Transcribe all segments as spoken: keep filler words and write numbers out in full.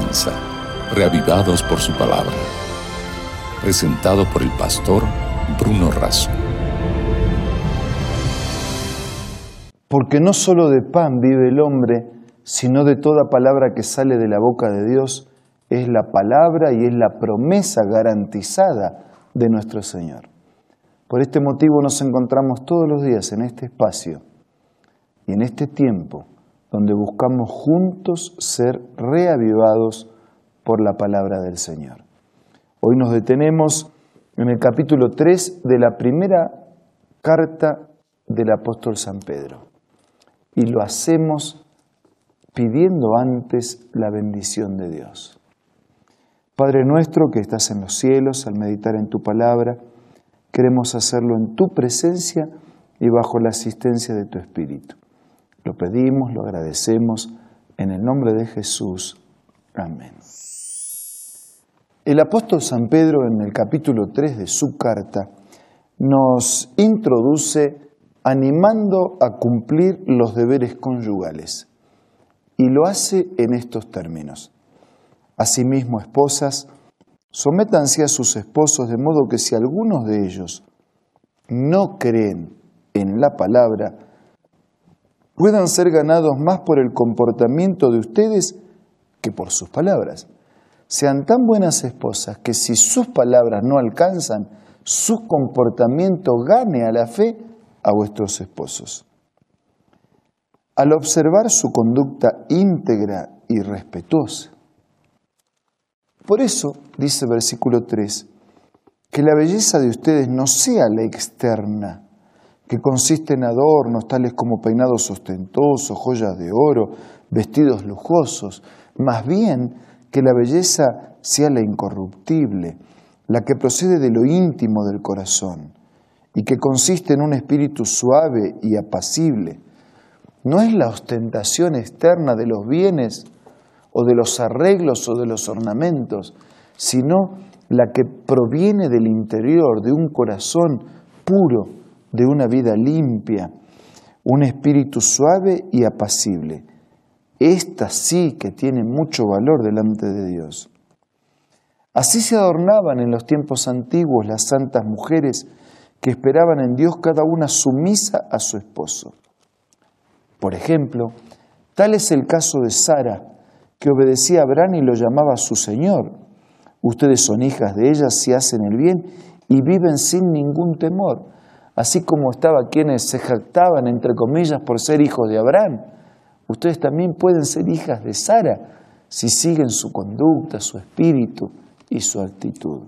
comienza, Reavivados por su palabra. Presentado por el pastor Bruno Razo. Porque no solo de pan vive el hombre, sino de toda palabra que sale de la boca de Dios. Es la palabra y es la promesa garantizada de nuestro Señor. Por este motivo nos encontramos todos los días en este espacio y en este tiempo donde buscamos juntos ser reavivados por la palabra del Señor. Hoy nos detenemos en el capítulo tres de la primera carta del apóstol San Pedro y lo hacemos pidiendo antes la bendición de Dios. Padre nuestro que estás en los cielos, al meditar en tu palabra, queremos hacerlo en tu presencia y bajo la asistencia de tu Espíritu. Lo pedimos, lo agradecemos, en el nombre de Jesús. Amén. El apóstol San Pedro, en el capítulo tres de su carta, nos introduce animando a cumplir los deberes conyugales. Y lo hace en estos términos. Asimismo, esposas, sométanse a sus esposos, de modo que si algunos de ellos no creen en la palabra, puedan ser ganados más por el comportamiento de ustedes que por sus palabras. Sean tan buenas esposas que si sus palabras no alcanzan, su comportamiento gane a la fe a vuestros esposos. Al observar su conducta íntegra y respetuosa. Por eso, dice versículo tres, que la belleza de ustedes no sea la externa, que consiste en adornos tales como peinados ostentosos, joyas de oro, vestidos lujosos, más bien que la belleza sea la incorruptible, la que procede de lo íntimo del corazón, y que consiste en un espíritu suave y apacible. No es la ostentación externa de los bienes o de los arreglos o de los ornamentos, sino la que proviene del interior, de un corazón puro, de una vida limpia, un espíritu suave y apacible. Esta sí que tiene mucho valor delante de Dios. Así se adornaban en los tiempos antiguos las santas mujeres que esperaban en Dios, cada una sumisa a su esposo. Por ejemplo, tal es el caso de Sara, que obedecía a Abraham y lo llamaba su Señor. Ustedes son hijas de ella si hacen el bien y viven sin ningún temor, así como estaba quienes se jactaban, entre comillas, por ser hijos de Abraham. Ustedes también pueden ser hijas de Sara si siguen su conducta, su espíritu y su actitud.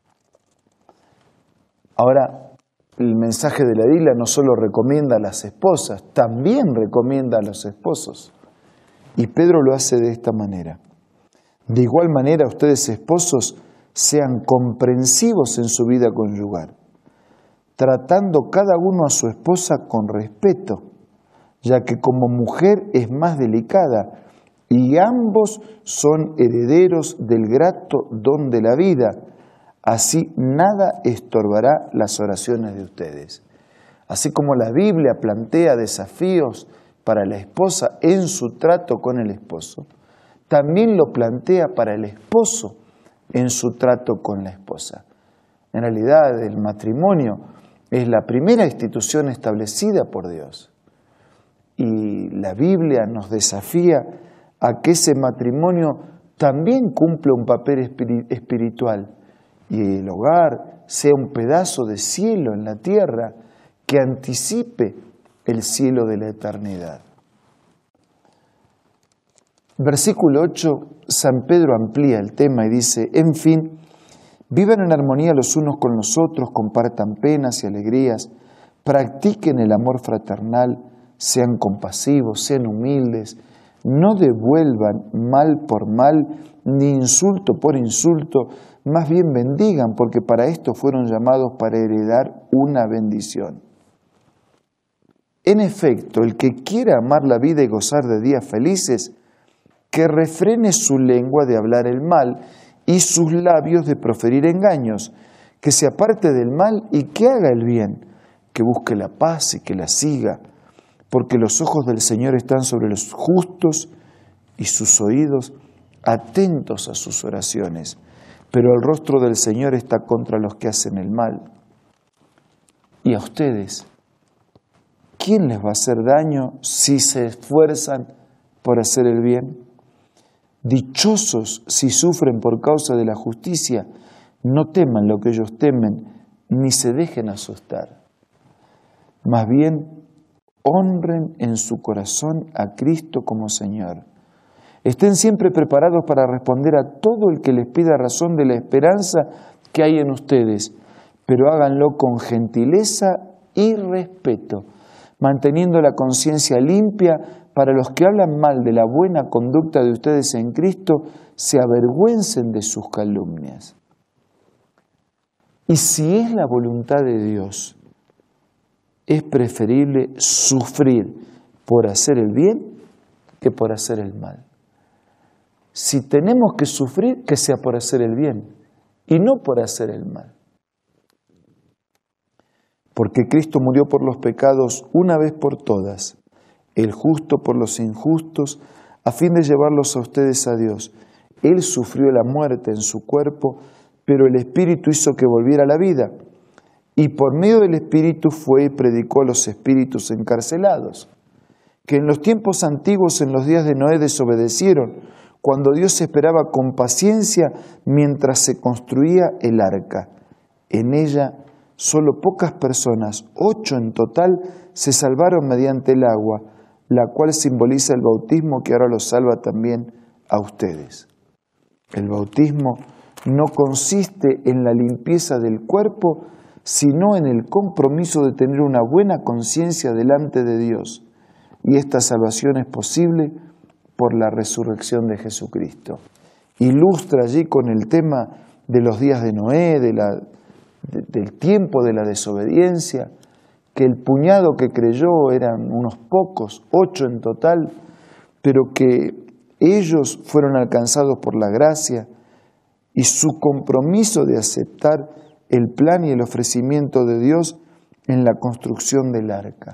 Ahora, el mensaje de la Biblia no solo recomienda a las esposas, también recomienda a los esposos. Y Pedro lo hace de esta manera. De igual manera, ustedes esposos sean comprensivos en su vida conyugal, tratando cada uno a su esposa con respeto, ya que como mujer es más delicada y ambos son herederos del grato don de la vida. Así nada estorbará las oraciones de ustedes. Así como la Biblia plantea desafíos para la esposa en su trato con el esposo, también lo plantea para el esposo en su trato con la esposa. En realidad, el matrimonio es la primera institución establecida por Dios. Y la Biblia nos desafía a que ese matrimonio también cumpla un papel espiritual y el hogar sea un pedazo de cielo en la tierra que anticipe el cielo de la eternidad. Versículo ocho, San Pedro amplía el tema y dice, en fin, vivan en armonía los unos con los otros, compartan penas y alegrías, practiquen el amor fraternal, sean compasivos, sean humildes, no devuelvan mal por mal, ni insulto por insulto, más bien bendigan, porque para esto fueron llamados para heredar una bendición. En efecto, el que quiera amar la vida y gozar de días felices, que refrene su lengua de hablar el mal y sus labios de proferir engaños, que se aparte del mal y que haga el bien, que busque la paz y que la siga, porque los ojos del Señor están sobre los justos y sus oídos atentos a sus oraciones, pero el rostro del Señor está contra los que hacen el mal. Y a ustedes, ¿quién les va a hacer daño si se esfuerzan por hacer el bien? Dichosos si sufren por causa de la justicia, no teman lo que ellos temen, ni se dejen asustar. Más bien, honren en su corazón a Cristo como Señor. Estén siempre preparados para responder a todo el que les pida razón de la esperanza que hay en ustedes, pero háganlo con gentileza y respeto, manteniendo la conciencia limpia para los que hablan mal de la buena conducta de ustedes en Cristo, se avergüencen de sus calumnias. Y si es la voluntad de Dios, es preferible sufrir por hacer el bien que por hacer el mal. Si tenemos que sufrir, que sea por hacer el bien y no por hacer el mal. Porque Cristo murió por los pecados una vez por todas, el justo por los injustos, a fin de llevarlos a ustedes a Dios. Él sufrió la muerte en su cuerpo, pero el Espíritu hizo que volviera a la vida. Y por medio del Espíritu fue y predicó a los espíritus encarcelados, que en los tiempos antiguos, en los días de Noé, desobedecieron, cuando Dios esperaba con paciencia mientras se construía el arca. En ella solo pocas personas, ocho en total, se salvaron mediante el agua, la cual simboliza el bautismo que ahora los salva también a ustedes. El bautismo no consiste en la limpieza del cuerpo, sino en el compromiso de tener una buena conciencia delante de Dios. Y esta salvación es posible por la resurrección de Jesucristo. Ilustra allí con el tema de los días de Noé, de la, de, del tiempo de la desobediencia, que el puñado que creyó eran unos pocos, ocho en total, pero que ellos fueron alcanzados por la gracia y su compromiso de aceptar el plan y el ofrecimiento de Dios en la construcción del arca.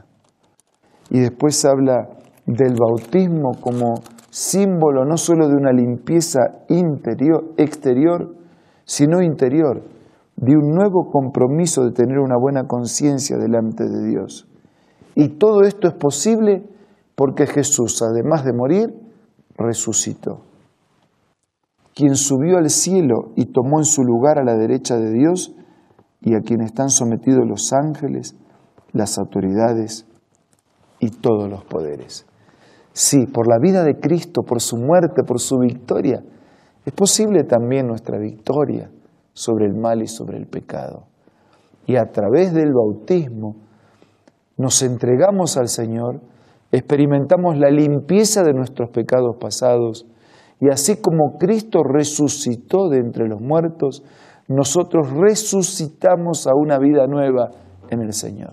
Y después habla del bautismo como símbolo no solo de una limpieza interior, exterior, sino interior, de un nuevo compromiso de tener una buena conciencia delante de Dios. Y todo esto es posible porque Jesús, además de morir, resucitó. Quien subió al cielo y tomó en su lugar a la derecha de Dios, y a quien están sometidos los ángeles, las autoridades y todos los poderes. Sí, por la vida de Cristo, por su muerte, por su victoria, es posible también nuestra victoria sobre el mal y sobre el pecado. Y a través del bautismo nos entregamos al Señor, experimentamos la limpieza de nuestros pecados pasados, y así como Cristo resucitó de entre los muertos, nosotros resucitamos a una vida nueva en el Señor.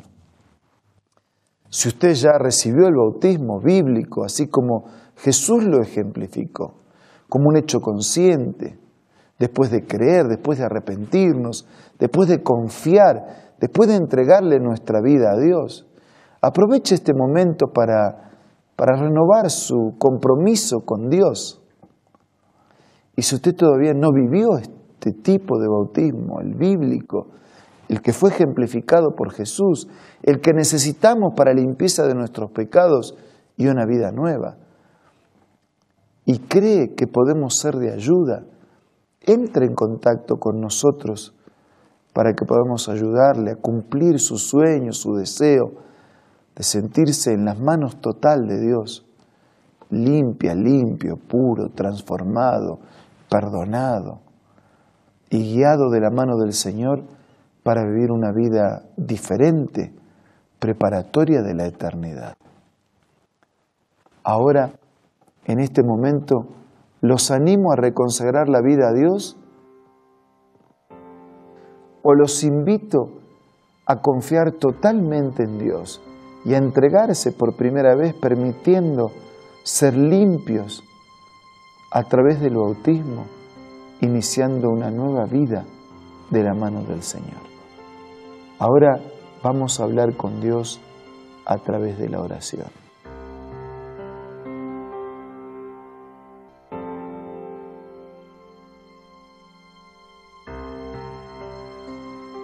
Si usted ya recibió el bautismo bíblico, así como Jesús lo ejemplificó, como un hecho consciente, después de creer, después de arrepentirnos, después de confiar, después de entregarle nuestra vida a Dios, aproveche este momento para, para renovar su compromiso con Dios. Y si usted todavía no vivió este tipo de bautismo, el bíblico, el que fue ejemplificado por Jesús, el que necesitamos para la limpieza de nuestros pecados y una vida nueva, y cree que podemos ser de ayuda, entre en contacto con nosotros para que podamos ayudarle a cumplir su sueño, su deseo de sentirse en las manos total de Dios, limpia, limpio, puro, transformado, perdonado y guiado de la mano del Señor para vivir una vida diferente, preparatoria de la eternidad. Ahora, en este momento, los animo a reconsagrar la vida a Dios o los invito a confiar totalmente en Dios y a entregarse por primera vez permitiendo ser limpios a través del bautismo, iniciando una nueva vida de la mano del Señor. Ahora vamos a hablar con Dios a través de la oración.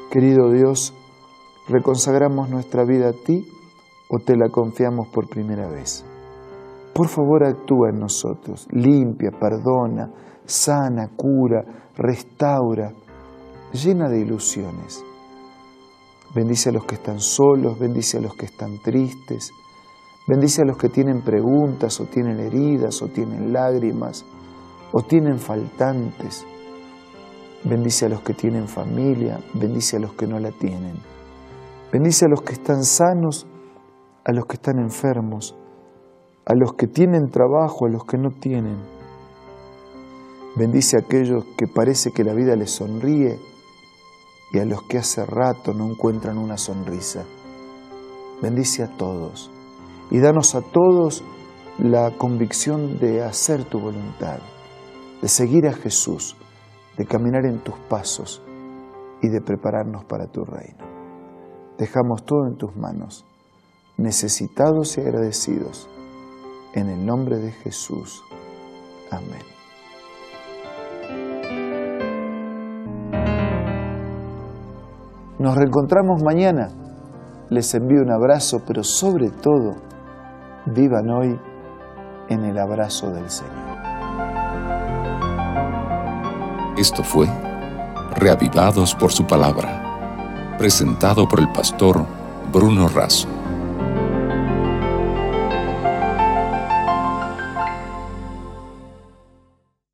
Querido Dios, ¿reconsagramos nuestra vida a ti o te la confiamos por primera vez? Por favor, actúa en nosotros, limpia, perdona, sana, cura, restaura, llena de ilusiones. Bendice a los que están solos, bendice a los que están tristes, bendice a los que tienen preguntas o tienen heridas o tienen lágrimas o tienen faltantes. Bendice a los que tienen familia, bendice a los que no la tienen. Bendice a los que están sanos, a los que están enfermos, a los que tienen trabajo, a los que no tienen. Bendice a aquellos que parece que la vida les sonríe y a los que hace rato no encuentran una sonrisa. Bendice a todos y danos a todos la convicción de hacer tu voluntad, de seguir a Jesús, de caminar en tus pasos y de prepararnos para tu reino. Dejamos todo en tus manos, necesitados y agradecidos, en el nombre de Jesús. Amén. Nos reencontramos mañana. Les envío un abrazo, pero sobre todo, vivan hoy en el abrazo del Señor. Esto fue Reavivados por su palabra, presentado por el pastor Bruno Razo.